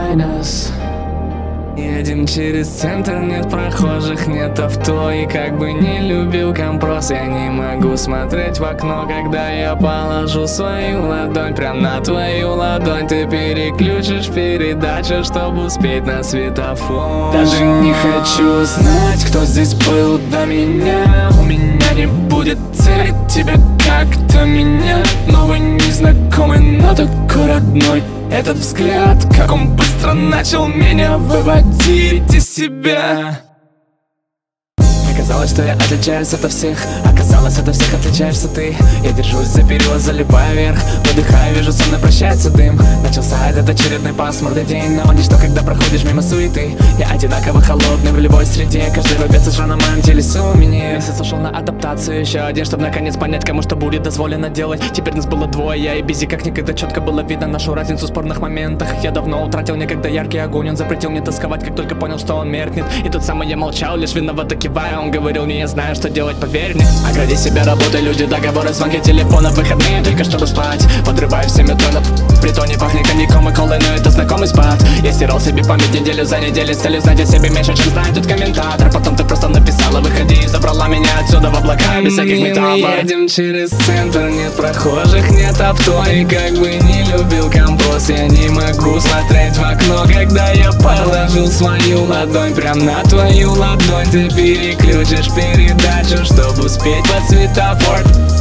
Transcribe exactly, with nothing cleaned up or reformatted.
майнус. Едем через центр, нет прохожих, нет авто. И как бы не любил компрос, я не могу смотреть в окно. Когда я положу свою ладонь прям на твою ладонь, ты переключишь передачу, чтобы успеть на светофор. Даже не хочу знать, кто здесь был до меня. У меня не будет цели тебя как-то менять. Новый незнакомый, но такой родной. Этот взгляд, как он быстро начал меня выводить из себя. Оказалось, что я отличаюсь ото всех. Оказалось, ото всех отличаешься ты. Я держусь за перила, залипаю вверх. Выдыхаю, вижу, со мной прощается дым. Начался этот очередной пасмурный день. Но ничто, когда проходишь мимо суеты. Я одинаково холодный в любой среде. Каждый рубец уже на моем теле сумени. Месяц ушел на адаптацию, еще один, чтобы наконец понять, кому что будет дозволено делать. Теперь нас было двое, я и Бизи, как никогда четко было видно нашу разницу в спорных моментах. Я давно утратил некогда яркий огонь. Он запретил мне тосковать, как только понял, что он меркнет. И тот самый я молчал, лишь виновато кивая. Он говорил мне, я знаю, что делать, поверь мне. Огради себя работой, люди, договоры, звонки, телефона, выходные только чтобы спать. Подрываю все метро на притоне, пахнет коньяком и колой, но это знакомый спад. Я стирал себе память неделю за неделей с целью знать о себе меньше, чем знает тут комментатор. Потом ты просто написала, выходи, и забрала меня отсюда в облака без всяких метафор. Мы едем через центр, нет прохожих, нет авто. И как бы не любил компост, я не могу смотреть в окно. Когда я положил свою ладонь прям на твою ладонь, ты переключишь передачу, чтобы успеть под светофор.